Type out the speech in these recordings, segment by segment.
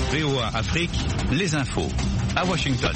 VOA Afrique, les infos à Washington.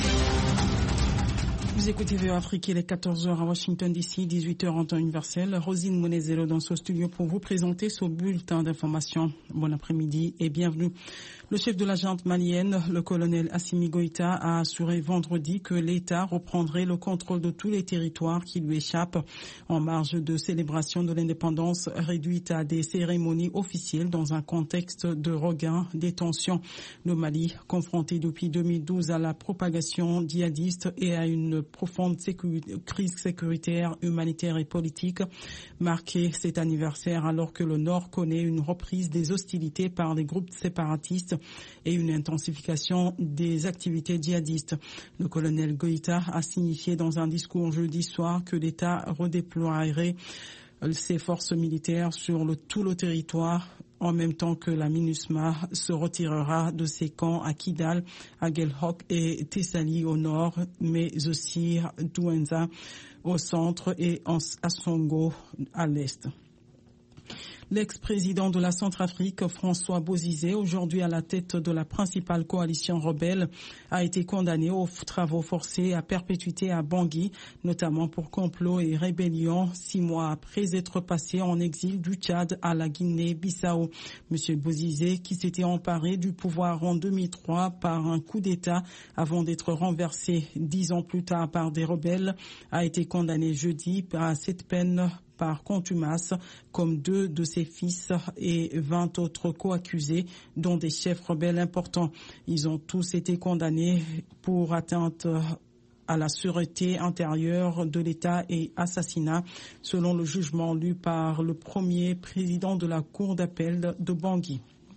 Vous écoutez VOA Afrique, il est 14h à Washington DC, 18h en temps universel. Rosine Monezero dans ce studio pour vous présenter ce bulletin d'information. Bon après-midi et bienvenue. Le chef de la junte malienne, le colonel Assimi Goïta, a assuré vendredi que l'État reprendrait le contrôle de tous les territoires qui lui échappent en marge de célébration de l'indépendance réduite à des cérémonies officielles dans un contexte de regain des tensions. Le Mali, confronté depuis 2012 à la propagation djihadiste et à une profonde crise sécuritaire, humanitaire et politique, marquait cet anniversaire alors que le Nord connaît une reprise des hostilités par les groupes séparatistes et une intensification des activités djihadistes. Le colonel Goïta a signifié dans un discours jeudi soir que l'État redéploierait ses forces militaires sur tout le territoire en même temps que la MINUSMA se retirera de ses camps à Kidal, à Guelhok et Tessali au nord, mais aussi Douenza au centre et à Songo à l'est. L'ex-président de la Centrafrique, François Bozizé, aujourd'hui à la tête de la principale coalition rebelle, a été condamné aux travaux forcés à perpétuité à Bangui, notamment pour complot et rébellion, 6 mois après être passé en exil du Tchad à la Guinée-Bissau. Monsieur Bozizé, qui s'était emparé du pouvoir en 2003 par un coup d'État avant d'être renversé 10 ans plus tard par des rebelles, a été condamné jeudi à cette peine par contumace, comme 2 de ses fils et 20 autres co-accusés, dont des chefs rebelles importants. Ils ont tous été condamnés pour atteinte à la sûreté intérieure de l'État et assassinat, selon le jugement lu par le premier président de la Cour d'appel de Bangui.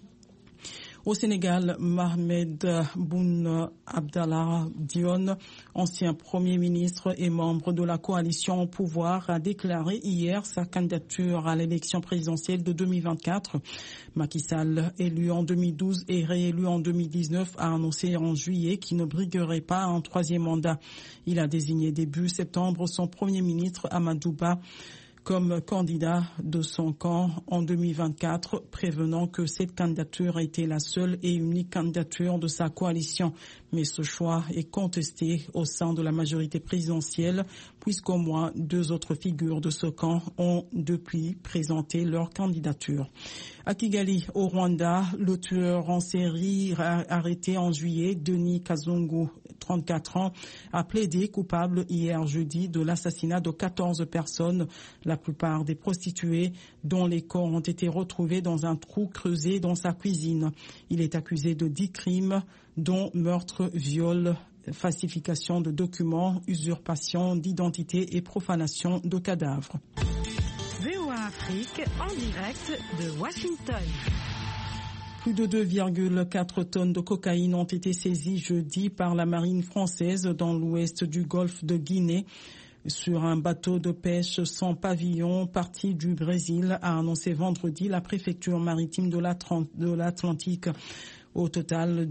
Au Sénégal, Mohamed Boun Abdallah Dionne, ancien Premier ministre et membre de la coalition au pouvoir, a déclaré hier sa candidature à l'élection présidentielle de 2024. Macky Sall, élu en 2012 et réélu en 2019, a annoncé en juillet qu'il ne briguerait pas un 3e mandat. Il a désigné début septembre son Premier ministre Amadou Ba comme candidat de son camp en 2024, prévenant que cette candidature était la seule et unique candidature de sa coalition. Mais ce choix est contesté au sein de la majorité présidentielle, puisqu'au moins 2 autres figures de ce camp ont depuis présenté leur candidature. À Kigali, au Rwanda, le tueur en série arrêté en juillet, Denis Kazungu, 34 ans, a plaidé coupable hier jeudi de l'assassinat de 14 personnes, la plupart des prostituées dont les corps ont été retrouvés dans un trou creusé dans sa cuisine. Il est accusé de 10 crimes, dont meurtre, viol, falsification de documents, usurpation d'identité et profanation de cadavres. VOA Afrique en direct de Washington. Plus de 2,4 tonnes de cocaïne ont été saisies jeudi par la marine française dans l'ouest du golfe de Guinée sur un bateau de pêche sans pavillon parti du Brésil, a annoncé vendredi la préfecture maritime de l'Atlantique. Au total,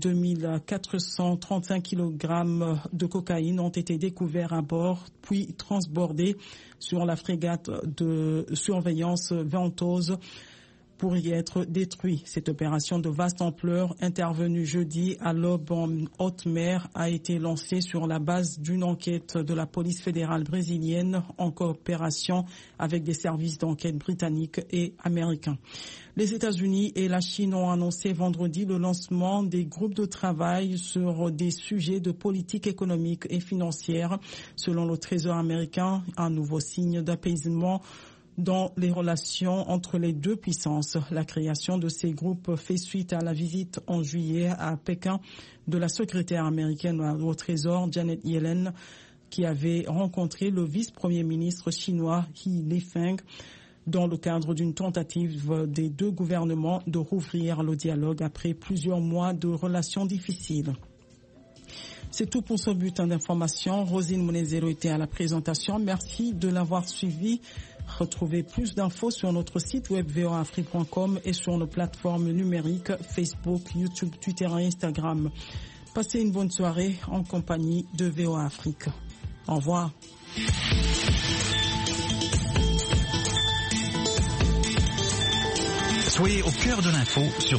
2435 kg de cocaïne ont été découverts à bord, puis transbordés sur la frégate de surveillance Ventose pour y être détruit. Cette opération de vaste ampleur, intervenue jeudi à l'aube en haute mer, a été lancée sur la base d'une enquête de la police fédérale brésilienne en coopération avec des services d'enquête britanniques et américains. Les États-Unis et la Chine ont annoncé vendredi le lancement des groupes de travail sur des sujets de politique économique et financière. Selon le Trésor américain, un nouveau signe d'apaisement dans les relations entre les deux puissances. La création de ces groupes fait suite à la visite en juillet à Pékin de la secrétaire américaine au Trésor, Janet Yellen, qui avait rencontré le vice-premier ministre chinois He Lifeng dans le cadre d'une tentative des 2 gouvernements de rouvrir le dialogue après plusieurs mois de relations difficiles. C'est tout pour ce bulletin d'information. Rosine Monezero était à la présentation. Merci de l'avoir suivi. Retrouvez plus d'infos sur notre site web voaafrique.com et sur nos plateformes numériques Facebook, YouTube, Twitter et Instagram. Passez une bonne soirée en compagnie de VOA Afrique. Au revoir. Soyez au cœur de l'info sur